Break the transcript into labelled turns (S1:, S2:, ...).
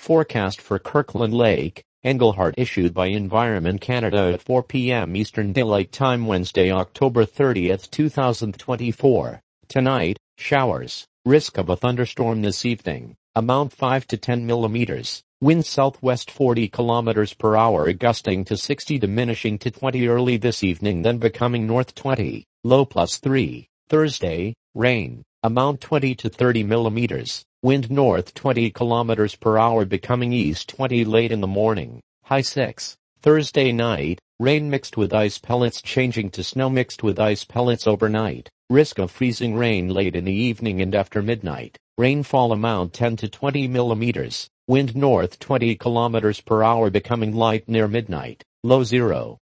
S1: Forecast for Kirkland Lake, Englehart issued by Environment Canada at 4 p.m. Eastern Daylight Time Wednesday, October 30, 2024. Tonight, showers. Risk of a thunderstorm this evening. Amount 5 to 10 millimeters. Wind southwest 40 kilometers per hour gusting to 60 diminishing to 20 early this evening then becoming north 20. Low +3. Thursday, rain. Amount 20 to 30 millimeters. Wind north 20 kilometers per hour becoming east 20 late in the morning. High 6. Thursday night, rain mixed with ice pellets changing to snow mixed with ice pellets overnight. Risk of freezing rain late in the evening and after midnight. Rainfall amount 10 to 20 millimeters. Wind north 20 kilometers per hour becoming light near midnight. Low 0.